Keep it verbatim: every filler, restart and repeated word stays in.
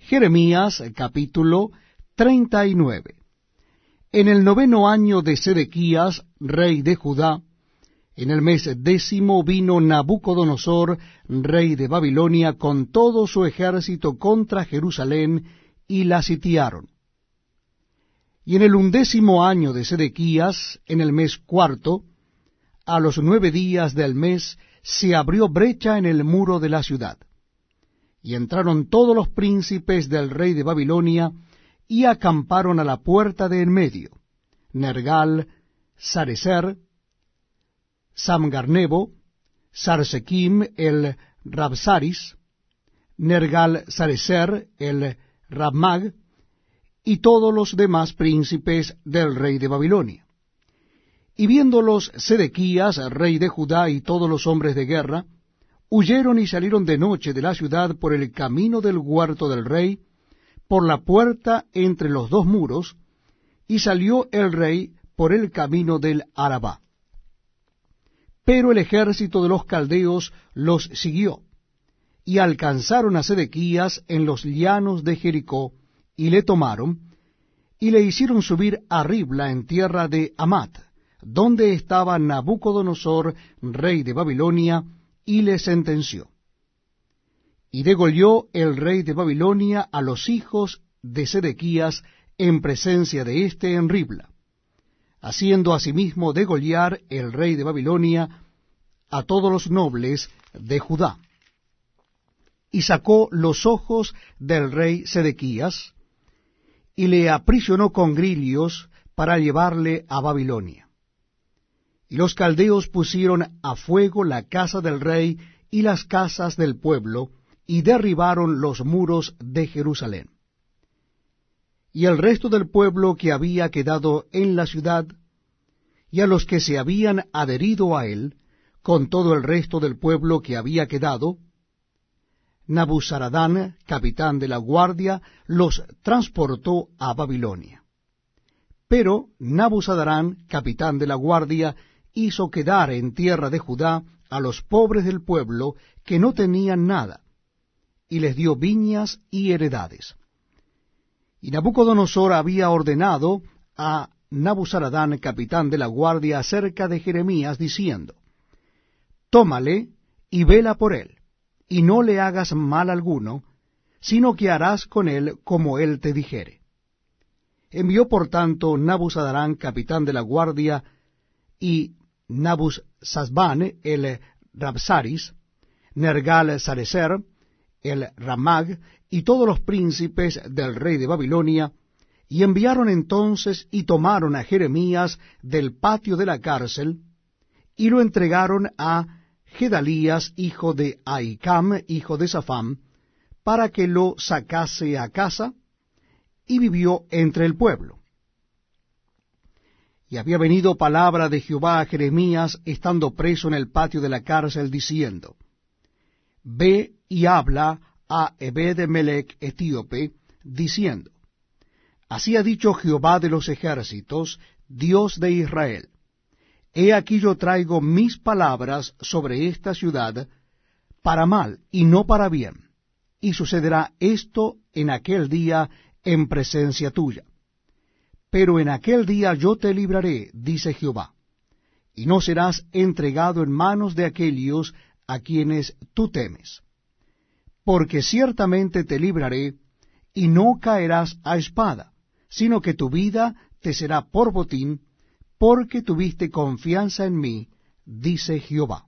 Jeremías capítulo treinta y nueve. En el noveno año de Sedequías, rey de Judá, en el mes décimo vino Nabucodonosor, rey de Babilonia, con todo su ejército contra Jerusalén, y la sitiaron. Y en el undécimo año de Sedequías, en el mes cuarto, a los nueve días del mes, se abrió brecha en el muro de la ciudad. Y entraron todos los príncipes del rey de Babilonia, y acamparon a la puerta de en medio, Nergal, Sarecer, Samgarnebo, Sarsequim el Rabsaris, Nergal Sarecer el Rabmag, y todos los demás príncipes del rey de Babilonia. Y viéndolos Sedequías, rey de Judá, y todos los hombres de guerra, huyeron y salieron de noche de la ciudad por el camino del huerto del rey, por la puerta entre los dos muros, y salió el rey por el camino del Arabá. Pero el ejército de los caldeos los siguió, y alcanzaron a Sedequías en los llanos de Jericó, y le tomaron, y le hicieron subir a Ribla en tierra de Amat, donde estaba Nabucodonosor, rey de Babilonia, y le sentenció. Y degolló el rey de Babilonia a los hijos de Sedequías en presencia de éste en Ribla, haciendo asimismo degollar el rey de Babilonia a todos los nobles de Judá. Y sacó los ojos del rey Sedequías, y le aprisionó con grillos para llevarle a Babilonia. Y los caldeos pusieron a fuego la casa del rey y las casas del pueblo, y derribaron los muros de Jerusalén. Y el resto del pueblo que había quedado en la ciudad, y a los que se habían adherido a él, con todo el resto del pueblo que había quedado, Nabuzaradán, capitán de la guardia, los transportó a Babilonia. Pero Nabuzaradán, capitán de la guardia, hizo quedar en tierra de Judá a los pobres del pueblo que no tenían nada, y les dio viñas y heredades. Y Nabucodonosor había ordenado a Nabuzaradán, capitán de la guardia, acerca de Jeremías, diciendo: Tómale y vela por él, y no le hagas mal alguno, sino que harás con él como él te dijere. Envió por tanto Nabuzaradán, capitán de la guardia, y Nabuzazbán el Rabsaris, Nergal Sarecer, el Ramag, y todos los príncipes del rey de Babilonia, y enviaron entonces y tomaron a Jeremías del patio de la cárcel, y lo entregaron a Gedalías, hijo de Ahicam, hijo de Safam, para que lo sacase a casa, y vivió entre el pueblo. Y había venido palabra de Jehová a Jeremías, estando preso en el patio de la cárcel, diciendo: Ve y habla a Ebed-Melech etíope, diciendo: Así ha dicho Jehová de los ejércitos, Dios de Israel: He aquí yo traigo mis palabras sobre esta ciudad para mal y no para bien, y sucederá esto en aquel día en presencia tuya. Pero en aquel día yo te libraré, dice Jehová, y no serás entregado en manos de aquellos a quienes tú temes. Porque ciertamente te libraré, y no caerás a espada, sino que tu vida te será por botín, porque tuviste confianza en mí, dice Jehová.